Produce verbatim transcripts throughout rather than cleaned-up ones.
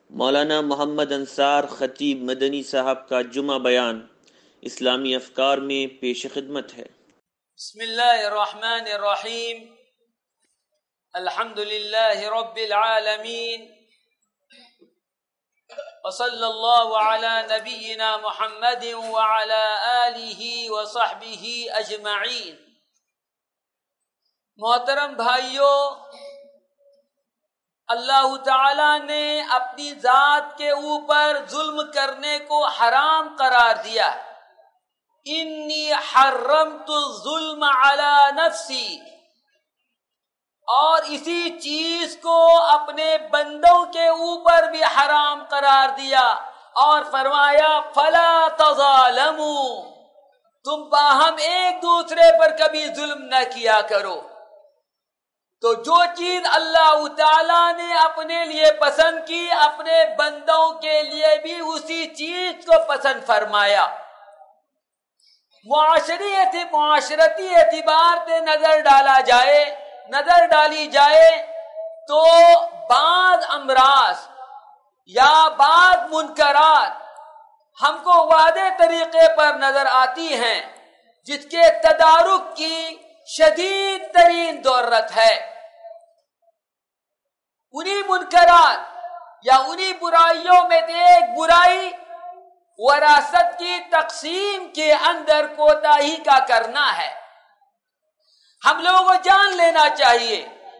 مولانا محمد انصار خطیب مدنی صاحب کا جمعہ بیان اسلامی افکار میں پیش خدمت ہے۔ بسم اللہ الرحمن الرحیم، الحمد للہ رب العالمین، وصلی اللہ علی نبینا محمد وعلی آلہ وصحبہ اجمعین۔ محترم بھائیوں، اللہ تعالی نے اپنی ذات کے اوپر ظلم کرنے کو حرام قرار دیا۔ انی حرمت الظلم علی نفسی، اور اسی چیز کو اپنے بندوں کے اوپر بھی حرام قرار دیا اور فرمایا فلا تظالموا، تم باہم ایک دوسرے پر کبھی ظلم نہ کیا کرو۔ تو جو چیز اللہ تعالیٰ نے اپنے لیے پسند کی، اپنے بندوں کے لیے بھی اسی چیز کو پسند فرمایا۔ معاشری معاشرتی اعتبار سے نظر ڈالا جائے نظر ڈالی جائے تو بعض امراض یا بعض منکرات ہم کو واضح طریقے پر نظر آتی ہیں جس کے تدارک کی شدید ترین ضرورت ہے۔ انہی منکرات یا انہی برائیوں میں سے ایک برائی وراثت کی تقسیم کے اندر کوتاہی کا کرنا ہے۔ ہم لوگوں کو جان لینا چاہیے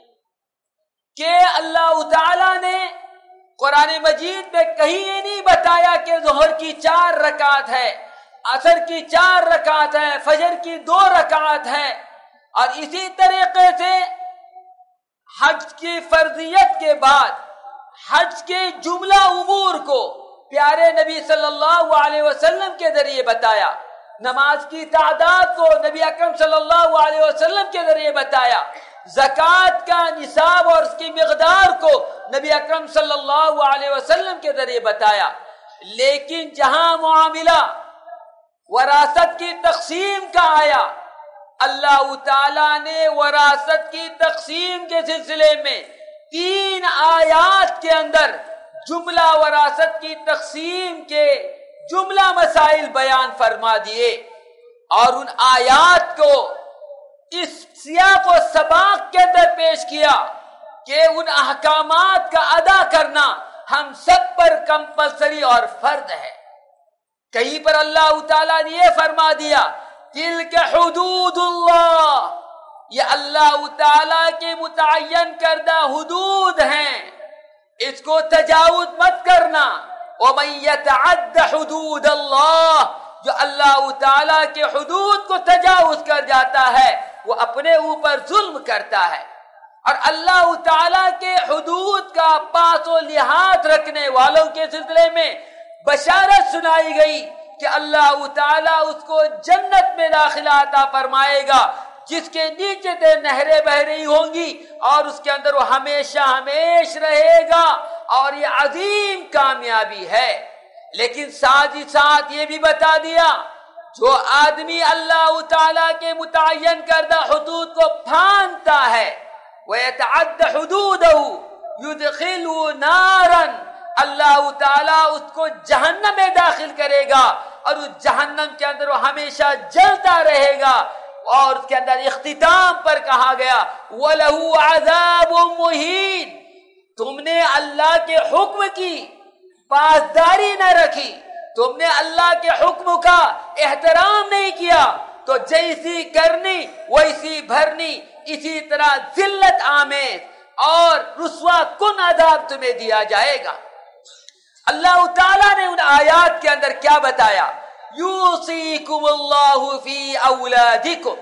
کہ اللہ تعالی نے قرآن مجید میں کہیں یہ نہیں بتایا کہ ظہر کی چار رکعت ہے، عصر کی چار رکعت ہے، فجر کی دو رکعت ہے، اور اسی طریقے سے حج کی فرضیت کے بعد حج کے جملہ امور کو پیارے نبی صلی اللہ علیہ وسلم کے ذریعے بتایا، نماز کی تعداد کو نبی اکرم صلی اللہ علیہ وسلم کے ذریعے بتایا، زکوٰۃ کا نصاب اور اس کی مقدار کو نبی اکرم صلی اللہ علیہ وسلم کے ذریعے بتایا۔ لیکن جہاں معاملہ وراثت کی تقسیم کا آیا، اللہ تعالیٰ نے وراثت کی تقسیم کے سلسلے میں تین آیات کے اندر جملہ وراثت کی تقسیم کے جملہ مسائل بیان فرما دیے، اور ان آیات کو اس سیاق و سباق کے اندر پیش کیا کہ ان احکامات کا ادا کرنا ہم سب پر کمپلسری اور فرض ہے۔ کہیں پر اللہ تعالیٰ نے یہ فرما دیا تلک حدود اللہ، یہ اللہ تعالیٰ کے متعین کردہ حدود ہیں، اس کو تجاوز مت کرنا۔ وَمَن يَتَعَدَّ حُدُودَ اللَّهِ، جو اللہ تعالیٰ کے حدود کو تجاوز کر جاتا ہے وہ اپنے اوپر ظلم کرتا ہے۔ اور اللہ تعالیٰ کے حدود کا پاس و لحاظ رکھنے والوں کے سلسلے میں بشارت سنائی گئی کہ اللہ تعالیٰ اس کو جنت میں داخلہ عطا فرمائے گا جس کے نیچے سے نہریں بہ رہی ہوں گی، اور اس کے اندر وہ ہمیشہ ہمیش رہے گا، اور یہ عظیم کامیابی ہے۔ لیکن ساتھ ہی ساتھ یہ بھی بتا دیا جو آدمی اللہ تعالیٰ کے متعین کردہ حدود کو پھاندتا ہے، وَيَتَعَدَّ حُدُودَهُ يُدْخِلُهُ نَارًا، اللہ تعالیٰ اس کو جہنم میں داخل کرے گا، اور اس جہنم کے اندر وہ ہمیشہ جلتا رہے گا۔ اور اس کے اندر اختتام پر کہا گیا وَلَهُ عَذَابٌ مُّهِينٌ، تم نے اللہ کے حکم کی پاسداری نہ رکھی، تم نے اللہ کے حکم کا احترام نہیں کیا، تو جیسی کرنی ویسی بھرنی، اسی طرح ذلت آمیز اور رسوا کن عذاب تمہیں دیا جائے گا۔ اللہ تعالیٰ نے ان آیات کے اندر کیا بتایا؟ یوصیکم اللہ فی اولادکم،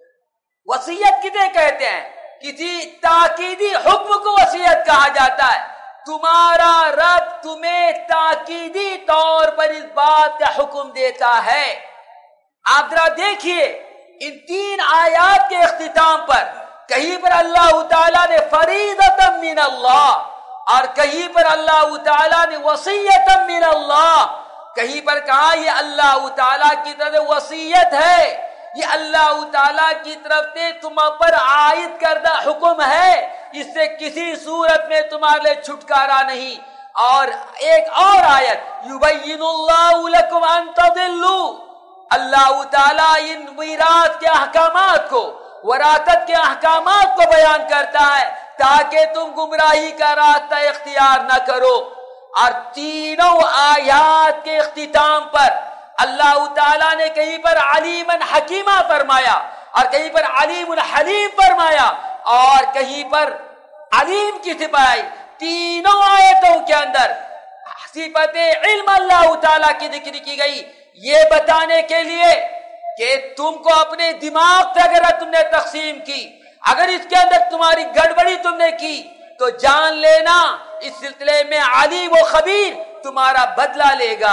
وصیت کسے کہتے ہیں؟ کسی تاکیدی حکم کو وصیت کہا جاتا ہے۔ تمہارا رب تمہیں تاکیدی طور پر اس بات کا حکم دیتا ہے۔ آپ ذرا دیکھیے ان تین آیات کے اختتام پر کہیں پر اللہ تعالیٰ نے فریضۃ من اللہ، اور کہیں پر اللہ تعالیٰ نے وصیۃ من اللہ، کہیں پر کہا یہ اللہ تعالیٰ کی طرف وصیت ہے، یہ اللہ تعالیٰ کی طرف سے تم پر عائد کردہ حکم ہے، اس سے کسی صورت میں تمہارے چھٹکارا نہیں۔ اور ایک اور آیت یبین اللہ لکم ان تضلوا، اللہ تعالیٰ ان میراث کے احکامات کو، وراثت کے احکامات کو بیان کرتا ہے تاکہ تم گمراہی کا راستہ اختیار نہ کرو۔ اور تینوں آیات کے اختتام پر اللہ تعالیٰ نے کہیں پر علیم حکیمہ فرمایا، اور کہیں پر علیم الحلیم فرمایا، اور کہیں پر علیم کی صفت، تینوں آیتوں کے اندر صفت علم اللہ تعالیٰ کی ذکر کی گئی، یہ بتانے کے لیے کہ تم کو اپنے دماغ سے اگر تم نے تقسیم کی، اگر اس کے اندر تمہاری گڑبڑی تم نے کی تو جان لینا اس سلسلے میں علیم و خبیر تمہارا بدلہ لے گا۔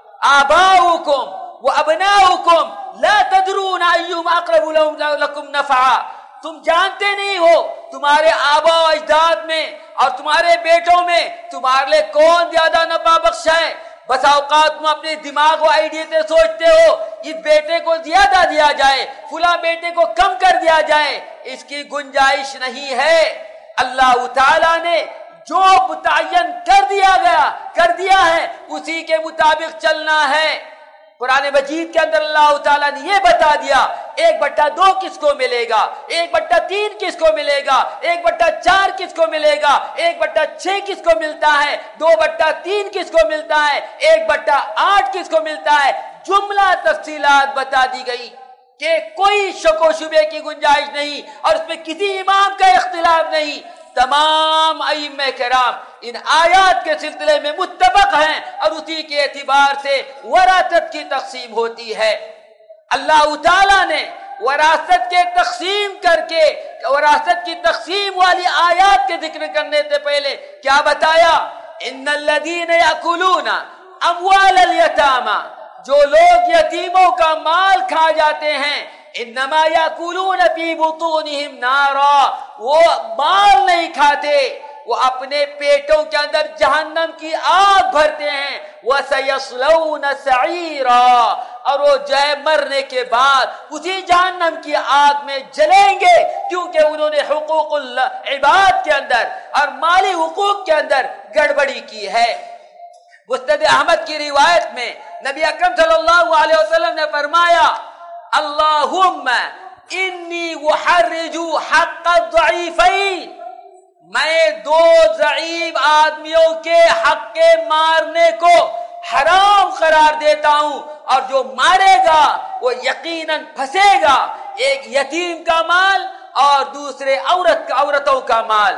آباؤکم و ابناؤکم لا تدرون ایہم اقرب لکم نفعا، تم جانتے نہیں ہو تمہارے آبا و اجداد میں اور تمہارے بیٹوں میں تمہارے لیے کون زیادہ نفع بخش ہے۔ بس اوقات تم اپنے دماغ و آئیڈیا سے سوچتے ہو اس بیٹے کو زیادہ دیا جائے، فلاں بیٹے کو کم کر دیا جائے، اس کی گنجائش نہیں ہے۔ اللہ تعالیٰ نے جو متعین کر دیا گیا کر دیا ہے اسی کے مطابق چلنا ہے۔ قرآن مجید کے اندر اللہ تعالیٰ نے یہ بتا دیا ایک بٹا دو کس کو ملے گا، ایک بٹا تین کس کو ملے گا، ایک بٹا چار کس کو ملے گا، ایک بٹا چھ کس کو ملتا ہے، دو بٹا تین کس کو ملتا ہے، ایک بٹا آٹھ کس کو ملتا ہے۔ جملہ تفصیلات بتا دی گئی کہ کوئی شک و شبے کی گنجائش نہیں، اور اس میں کسی امام کا اختلاف نہیں۔ تمام ائمہ کرام ان آیات کے سلسلے میں متفق ہیں، اور اسی کے اعتبار سے وراثت کی تقسیم ہوتی ہے۔ اللہ تعالیٰ نے وراثت کے تقسیم کر کے وراثت کی تقسیم والی آیات کے ذکر کرنے سے پہلے کیا بتایا؟ ان الذین یاکلون اموال الیتامی، جو لوگ یتیموں کا مال کھا جاتے ہیں، انما یاکلون فی بطونہم نارا، وہ مال نہیں کھاتے، وہ اپنے پیٹوں کے اندر جہنم کی آگ بھرتے ہیں۔ وَسَيَصْلَوْنَ سَعِيرًا، اور وہ جو ہے مرنے کے بعد اسی جہنم کی آگ میں جلیں گے، کیونکہ انہوں نے حقوق العباد کے اندر اور مالی حقوق کے اندر گڑبڑی کی ہے۔ مسند احمد کی روایت میں نبی اکرم صلی اللہ علیہ وسلم نے فرمایا اللہم انی احرج حق الضعیفین، میں دو ضعیف آدمیوں کے حق کے مارنے کو حرام قرار دیتا ہوں، اور جو مارے گا وہ یقیناً پھنسے گا، ایک یتیم کا مال اور دوسرے عورت کا عورتوں کا مال۔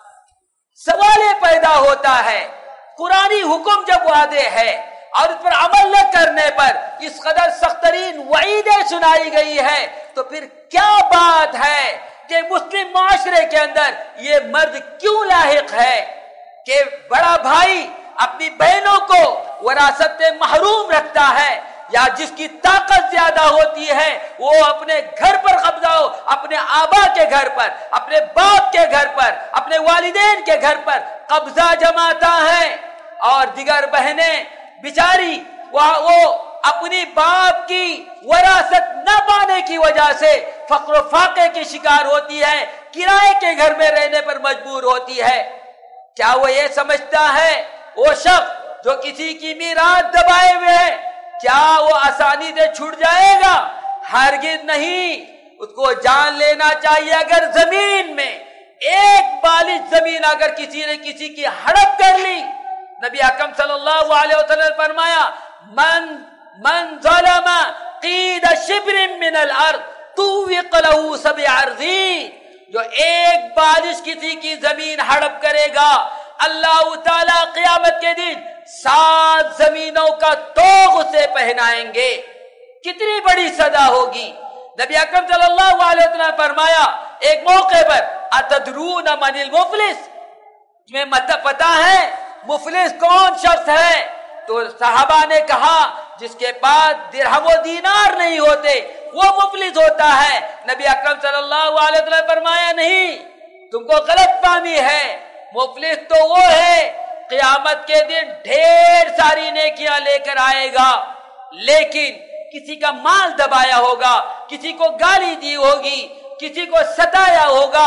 سوال پیدا ہوتا ہے قرآنی حکم جب واضح ہے اور اس پر عمل نہ کرنے پر اس قدر سخت ترین وعیدیں سنائی گئی ہے، تو پھر کیا بات ہے کہ مسلم معاشرے کے اندر یہ مرد کیوں لاحق ہے کہ بڑا بھائی اپنی بہنوں کو وراثت سے محروم رکھتا ہے، یا جس کی طاقت زیادہ ہوتی ہے وہ اپنے گھر پر قبضہ ہو، اپنے آبا کے گھر پر، اپنے باپ کے گھر پر، اپنے والدین کے گھر پر قبضہ جماتا ہے، اور دیگر بہنیں بیچاری وہ اپنی باپ کی وراثت نہ پانے کی وجہ سے فقر و فاقے کی شکار ہوتی ہے، کرائے کے گھر میں رہنے پر مجبور ہوتی ہے۔ کیا وہ یہ سمجھتا ہے وہ شخص جو کسی کی میراث دبائے ہوئے ہے کیا وہ آسانی سے چھوٹ جائے گا؟ ہرگز نہیں۔ اس کو جان لینا چاہیے اگر زمین میں ایک بالش زمین اگر کسی نے کسی کی ہڑپ کر لی، نبی اکرم صلی اللہ علیہ وسلم نے فرمایا من من ظلم قید شبر من الارض طوق له سبع ارضین، جو ایک بالش کسی کی زمین ہڑپ کرے گا اللہ تعالیٰ قیامت کے دن سات زمینوں کا توغ اسے پہنائیں گے۔ کتنی بڑی سزا ہوگی۔ نبی اکرم صلی اللہ علیہ وسلم نے فرمایا ایک موقع پر اتدرون من المفلس، تمہیں مطلب پتا ہے مفلس کون شخص ہے؟ تو صحابہ نے کہا جس کے پاس درہم و دینار نہیں ہوتے وہ مفلس ہوتا ہے۔ نبی اکرم صلی اللہ علیہ وسلم نے فرمایا نہیں، تم کو غلط فہمی ہے، مفلس تو وہ ہے قیامت کے دن ڈھیر ساری نیکیاں لے کر آئے گا، لیکن کسی کا مال دبایا ہوگا، کسی کو گالی دی ہوگی، کسی کو ستایا ہوگا،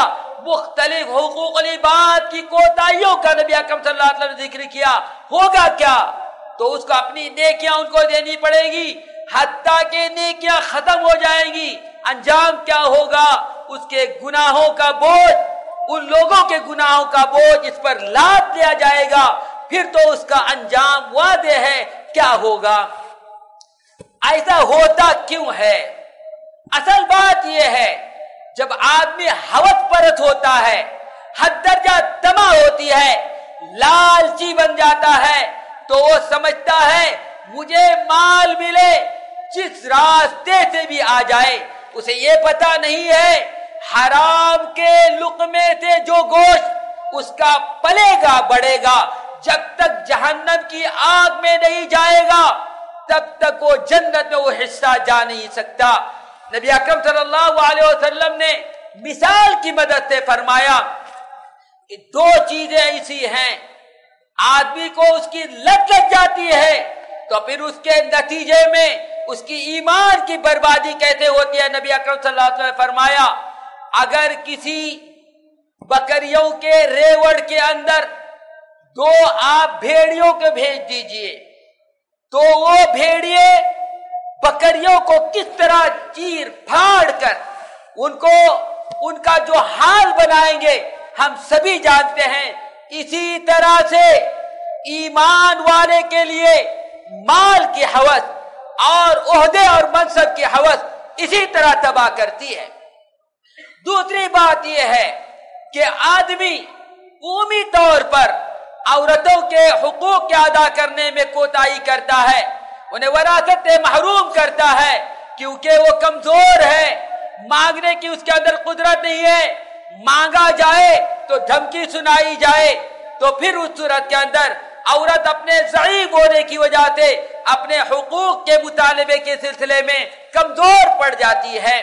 مختلف حقوق العباد کی کوتاہیوں کا نبی اکرم صلی اللہ علیہ وسلم نے ذکر کیا، ہوگا کیا؟ تو اس کو اپنی نیکیاں ان کو دینی پڑے گی، حتیٰ کہ نیکیاں ختم ہو جائیں گی، انجام کیا ہوگا؟ اس کے گناہوں کا بوجھ، ان لوگوں کے گناہوں کا بوجھ اس پر لاد دیا جائے گا، پھر تو اس کا انجام واضح ہے کیا ہوگا۔ ایسا ہوتا کیوں ہے؟ اصل بات یہ ہے جب آدمی ہوس پرست ہوتا ہے، حد درجہ طمع ہوتی ہے، لالچی بن جاتا ہے، تو وہ سمجھتا ہے مجھے مال ملے جس راستے سے بھی آ جائے۔ اسے یہ پتا نہیں ہے حرام کے لقمے سے جو گوشت اس کا پلے گا بڑھے گا، جب تک جہنم کی آگ میں نہیں جائے گا تب تک وہ جنت میں وہ حصہ جا نہیں سکتا۔ نبی اکرم صلی اللہ علیہ وسلم نے مثال کی مدد سے فرمایا کہ دو چیزیں ایسی ہیں، آدمی کو اس کی لت لگ جاتی ہے تو پھر اس کے نتیجے میں اس کی ایمان کی بربادی کیسے ہوتی ہے؟ نبی اکرم صلی اللہ علیہ وسلم نے فرمایا اگر کسی بکریوں کے ریوڑ کے اندر دو آپ بھیڑیوں کو بھیج دیجئے تو وہ بھیڑیے بکریوں کو کس طرح چیر پھاڑ کر ان کو ان کا جو حال بنائیں گے ہم سبھی جانتے ہیں۔ اسی طرح سے ایمان والے کے لیے مال کی ہوس اور عہدے اور منصب کی ہوس اسی طرح تباہ کرتی ہے۔ دوسری بات یہ ہے کہ آدمی عمومی طور پر عورتوں کے حقوق کے ادا کرنے میں کوتاہی کرتا ہے، انہیں وراثت سے محروم کرتا ہے کیونکہ وہ کمزور ہے، مانگنے کی اس کے اندر قدرت نہیں ہے، مانگا جائے تو دھمکی سنائی جائے تو پھر اس صورت کے اندر عورت اپنے ضعیف ہونے کی وجہ سے اپنے حقوق کے مطالبے کے سلسلے میں کمزور پڑ جاتی ہے۔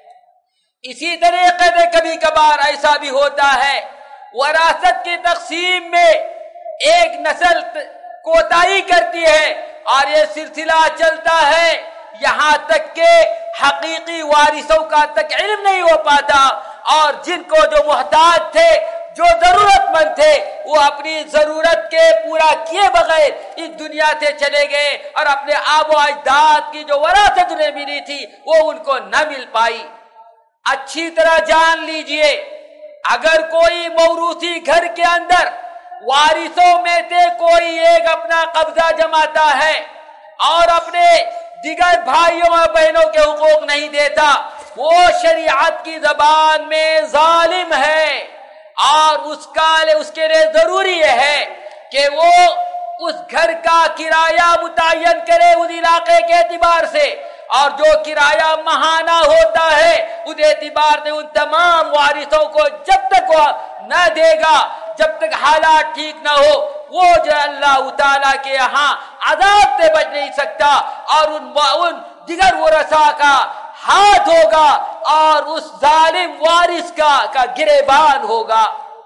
اسی طریقے سے کبھی کبھار ایسا بھی ہوتا ہے وراثت کی تقسیم میں ایک نسل کوتاہی کرتی ہے اور یہ سلسلہ چلتا ہے یہاں تک کہ حقیقی وارثوں کا تک علم نہیں ہو پاتا، اور جن کو جو محتاج تھے، جو ضرورت مند تھے، وہ اپنی ضرورت کے پورا کیے بغیر اس دنیا سے چلے گئے اور اپنے آب و اجداد کی جو وراثت انہیں ملی تھی وہ ان کو نہ مل پائی۔ اچھی طرح جان لیجئے اگر کوئی موروثی گھر کے اندر وارثوں میں سے کوئی ایک اپنا قبضہ جماتا ہے اور اپنے دیگر بھائیوں اور بہنوں کے حقوق نہیں دیتا، وہ شریعت کی زبان میں ظالم ہے، اور اس کا اس کے لیے ضروری ہے کہ وہ اس گھر کا کرایہ متعین کرے اس علاقے کے اعتبار سے، اور جو کرایہ ماہانہ ہوتا ہے اس اعتبار سے ان تمام وارثوں کو جب تک وہ نہ دے گا، جب تک حالات ٹھیک نہ ہو، وہ جو اللہ تعالیٰ کے یہاں عذاب سے بچ نہیں سکتا، اور ان ان دیگر ورثاء کا ہاتھ ہوگا اور اس ظالم وارث کا کا گریبان ہوگا۔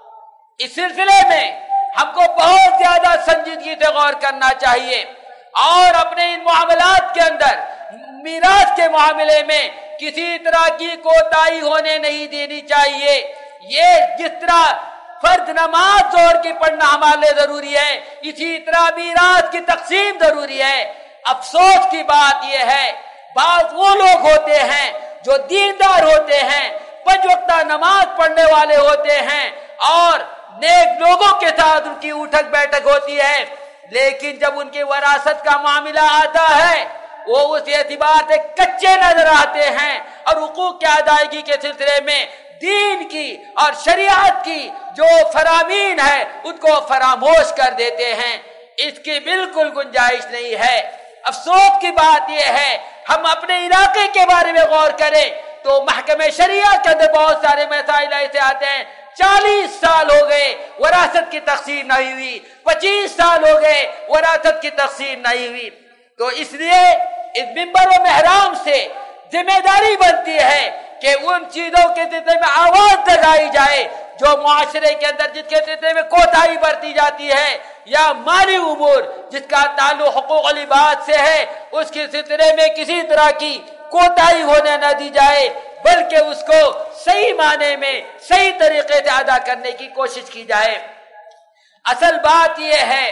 اس سلسلے میں ہم کو بہت زیادہ سنجیدگی سے غور کرنا چاہیے اور اپنے ان معاملات کے اندر میراث کے معاملے میں کسی طرح کی کوتاہی ہونے نہیں دینی چاہیے۔ یہ جس طرح فرض نماز زور کی پڑھنا ہمارے لیے ضروری ہے، اسی طرح میراث کی تقسیم ضروری ہے۔ افسوس کی بات یہ ہے بعض وہ لوگ ہوتے ہیں جو دیندار ہوتے ہیں، پنج وقتہ نماز پڑھنے والے ہوتے ہیں اور نیک لوگوں کے ساتھ ان کی اٹھک بیٹھک ہوتی ہے، لیکن جب ان کی وراثت کا معاملہ آتا ہے وہ اس اعتبار سے کچے نظر آتے ہیں اور حقوق کی ادائیگی کے سلسلے میں دین کی اور شریعت کی جو فرامین ہے ان کو فراموش کر دیتے ہیں۔ اس کی بالکل گنجائش نہیں ہے۔ افسوس کی بات یہ ہے ہم اپنے علاقے کے بارے میں غور کریں تو محکمہ شریعت کے اندر بہت سارے مسائل ایسے آتے ہیں، چالیس سال ہو گئے وراثت کی تقسیم نہیں ہوئی، پچیس سال ہو گئے وراثت کی تقسیم نہیں ہوئی۔ تو اس لیے اس منبر و محرام سے ذمہ داری بنتی ہے کہ ان چیزوں کے سلسلے میں آواز لگائی جائے جو معاشرے کے اندر جس کے سلسلے میں کوتاہی برتی جاتی ہے، یا مالی امور جس کا تعلق حقوق العباد سے ہے اس کے سلسلے میں کسی طرح کی کوتاہی ہونے نہ دی جائے۔ بلکہ اس کو صحیح معنی میں صحیح طریقے سے ادا کرنے کی کوشش کی جائے۔ اصل بات یہ ہے،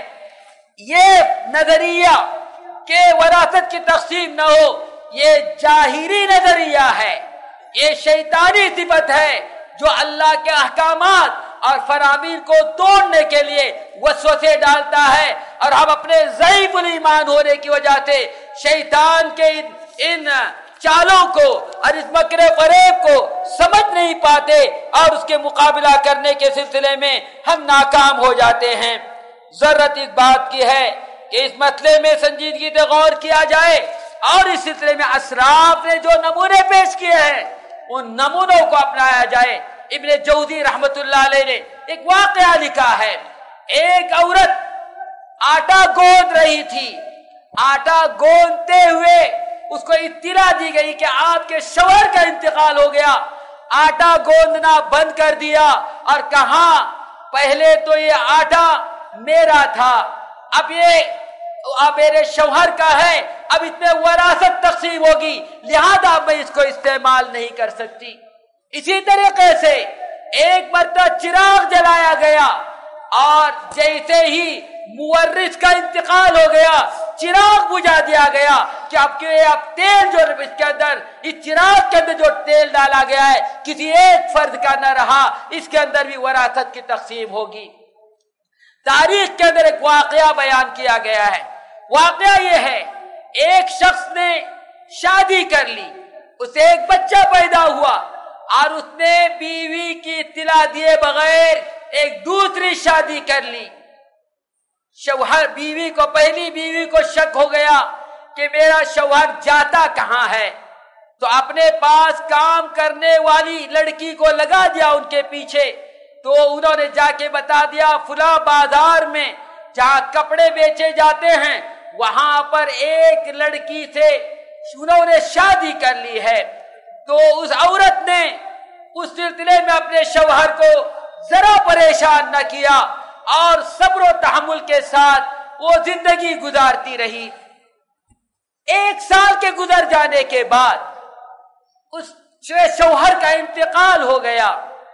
یہ نظریہ کہ وراثت کی تقسیم نہ ہو، یہ ظاہری نظریہ ہے، یہ شیطانی صفت ہے جو اللہ کے احکامات اور فرامین کو توڑنے کے لیے وسوسے ڈالتا ہے، اور ہم اپنے ضعیف الایمان ہونے کی وجہ سے شیطان کے ان, ان چالوں کو اور اس مکر فریب کو سمجھ نہیں پاتے، اور اس کے مقابلہ کرنے کے سلسلے میں ہم ناکام ہو جاتے ہیں۔ ضرورت اس بات کی ہے کہ اس مسئلے میں سنجیدگی سے غور کیا جائے، اور اس سلسلے میں اسلاف نے جو نمونے پیش کیے ہیں ان نمونوں کو اپنایا جائے۔ ابن جوزی رحمت اللہ علیہ نے ایک واقعہ لکھا ہے، ایک عورت آٹا گوندھ رہی تھی، آٹا گوندتے ہوئے اس کو اطلاع دی گئی کہ آپ کے شوہر کا انتقال ہو گیا۔ آٹا گوندنا بند کر دیا اور کہا پہلے تو یہ آٹا میرا تھا، اب یہ اب میرے شوہر کا ہے، اب اس میں وراثت تقسیم ہوگی، لہذا میں اس کو استعمال نہیں کر سکتی۔ اسی طریقے سے ایک مرتبہ چراغ جلایا گیا، اور جیسے ہی مورث کا انتقال ہو گیا چراغ بجھا دیا گیا کہ اب کہ اب تیل جو اس کے اندر اس چراغ کے اندر جو تیل ڈالا گیا ہے کسی ایک فرد کا نہ رہا، اس کے اندر بھی وراثت کی تقسیم ہوگی۔ تاریخ کے اندر ایک واقعہ بیان کیا گیا ہے، واقعہ یہ ہے ایک شخص نے شادی کر لی، اسے ایک بچہ پیدا ہوا، اور اس نے بیوی کی اطلاع دیے بغیر ایک دوسری شادی کر لی۔ شوہر بیوی کو پہلی بیوی کو شک ہو گیا کہ میرا شوہر جاتا کہاں ہے، تو اپنے پاس کام کرنے والی لڑکی کو لگا دیا ان کے پیچھے، تو انہوں نے جا کے بتا دیا فلاں بازار میں جہاں کپڑے بیچے جاتے ہیں وہاں پر ایک لڑکی سے انہوں نے شادی کر لی ہے۔ تو اس عورت نے اس سلسلے میں اپنے شوہر کو ذرا پریشان نہ کیا اور صبر و تحمل کے ساتھ وہ زندگی گزارتی رہی۔ ایک سال کے گزر جانے کے بعد اس شوہر کا انتقال ہو گیا،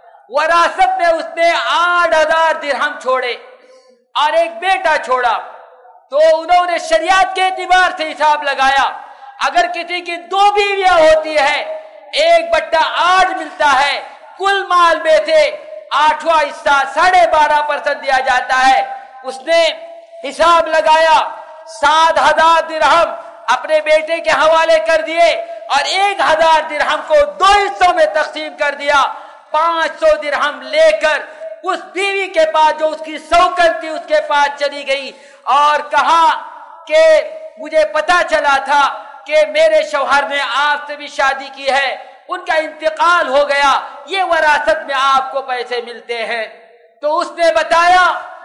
وراثت میں اس نے آٹھ ہزار درہم چھوڑے اور ایک بیٹا چھوڑا۔ تو انہوں نے شریعت کے اعتبار سے حساب لگایا، اگر کسی کی دو بیویاں ہوتی ہے ایک بٹا آٹھ ملتا ہے، کل مال میں سے آٹھواں حصہ ساڑھے بارہ پرسنٹ دیا جاتا ہے۔ اس نے حساب لگایا، سات ہزار درہم اپنے بیٹے کے حوالے کر دیے اور ایک ہزار درہم کو دو حصوں میں تقسیم کر دیا۔ پانچ سو درہم لے کر اس بیوی کے پاس جو اس کی سوکن تھی اس کے پاس چلی گئی اور کہا کہ مجھے پتا چلا تھا کہ میرے شوہر نے آپ سے بھی شادی کی ہے، ان کا انتقال ہو گیا، یہ وراثت میں آپ کو پیسے ملتے ہیں۔ تو اس نے بتایا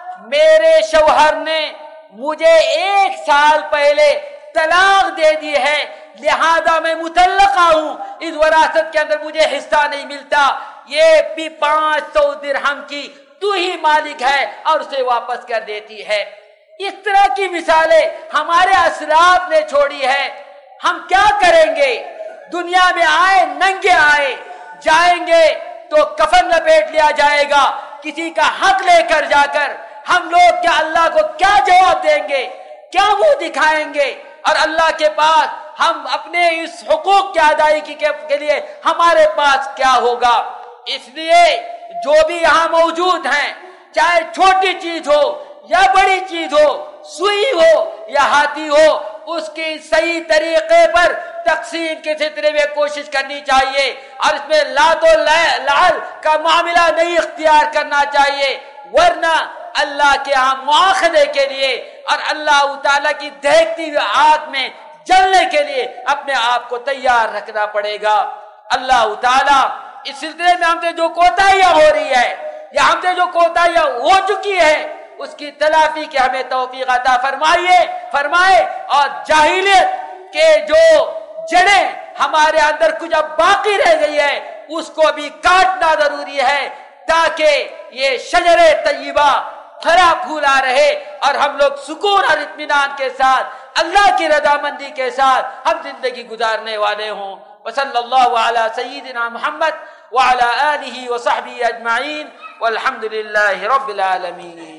میرے شوہر نے مجھے ایک سال پہلے طلاق دے دی ہے، لہذا میں مطلقہ ہوں، اس وراثت کے اندر مجھے حصہ نہیں ملتا، یہ بھی پانچ سو درہم کی تو ہی مالک ہے، اور اسے واپس کر دیتی ہے۔ اس طرح کی مثالیں ہمارے اسلاف نے چھوڑی ہے۔ ہم کیا کریں گے؟ دنیا میں آئے ننگے آئے، جائیں گے تو کفن لپیٹ لیا جائے گا، کسی کا حق لے کر جا کر ہم لوگ کیا اللہ کو کیا جواب دیں گے، کیا منہ دکھائیں گے؟ اور اللہ کے پاس ہم اپنے اس حقوق کی ادائیگی کے لیے ہمارے پاس کیا ہوگا؟ اس لیے جو بھی یہاں موجود ہیں، چاہے چھوٹی چیز ہو یا بڑی چیز ہو، سوئی ہو یا ہاتھی ہو، اس کی صحیح طریقے پر تقسیم کے سلسلے میں کوشش کرنی چاہیے، اور اس میں لات و لعل کا معاملہ نہیں اختیار کرنا چاہیے، ورنہ اللہ کے ہاں مواخذے کے لیے اور اللہ تعالیٰ کی دہکتی ہوئی آگ میں جلنے کے لیے اپنے آپ کو تیار رکھنا پڑے گا۔ اللہ تعالیٰ اس سلسلے میں ہم سے جو کوتاہیاں ہو رہی ہے یا ہم سے جو کوتاہیاں ہو چکی ہے اس کی تلافی کے ہمیں توفیق عطا فرمائیے فرمائے اور جاہلیت کے جو جڑیں ہمارے اندر کچھ اب باقی رہ گئی ہے اس کو بھی کاٹنا ضروری ہے، تاکہ یہ شجر طیبہ پھلا پھولا رہے اور ہم لوگ سکون اور اطمینان کے ساتھ اللہ کی رضامندی کے ساتھ ہم زندگی گزارنے والے ہوں۔ وصلی اللہ علی سیدنا محمد وعلی آلہ وصحبہ اجمعین والحمد للہ رب العالمین.